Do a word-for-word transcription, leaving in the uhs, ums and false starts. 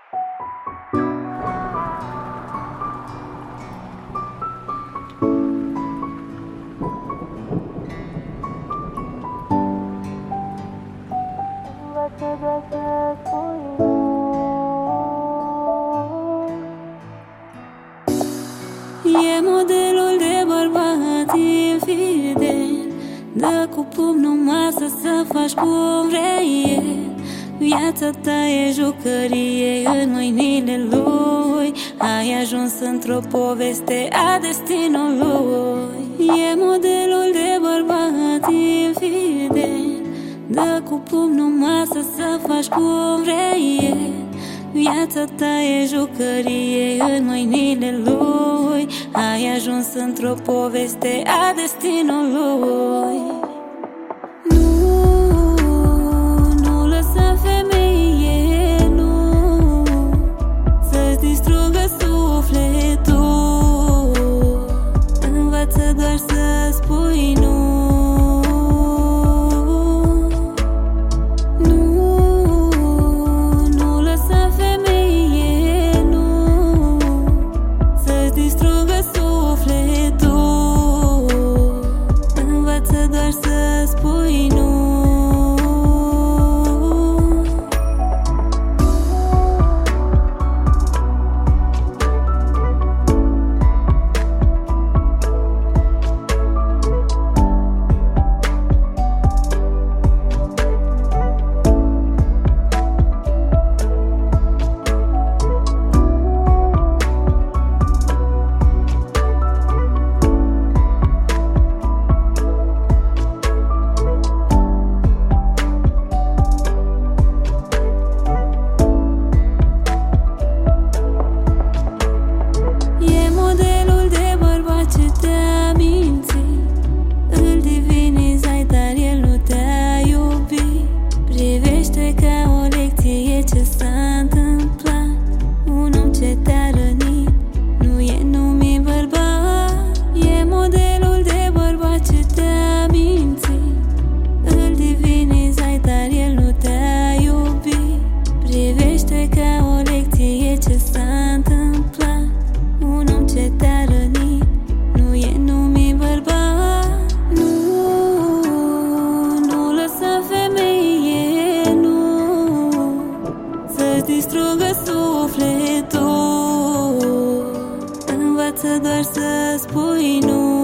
E modelul de bărbat infidel, dă cu pumnul masă să faci cum vrei el. Viața ta e jucărie în mâinile lui, ai ajuns într-o poveste a destinului. E modelul de bărbat infidel, dă cu pumnul masă să faci cum vrei el. Viața ta e jucărie în mâinile lui, ai ajuns într-o poveste a destinului. Nu, nu lăsa femeie, nu, să-ți distrugă sufletul. Învață doar să spui nu. Doar să spui nu. Ce s-a întâmplat? Un om ce te-a rănit nu e numit bărbat. E modelul de bărbat ce te-a mințit. Îl divinizai, dar el nu te-a iubit. Privește ca o lecție ce s-a întâmplat. Un om ce te-a rănit nu e numit bărbat. Nu, nu lăsa femeie, nu, să-ți distrugă sufletul. Învață doar să spui nu.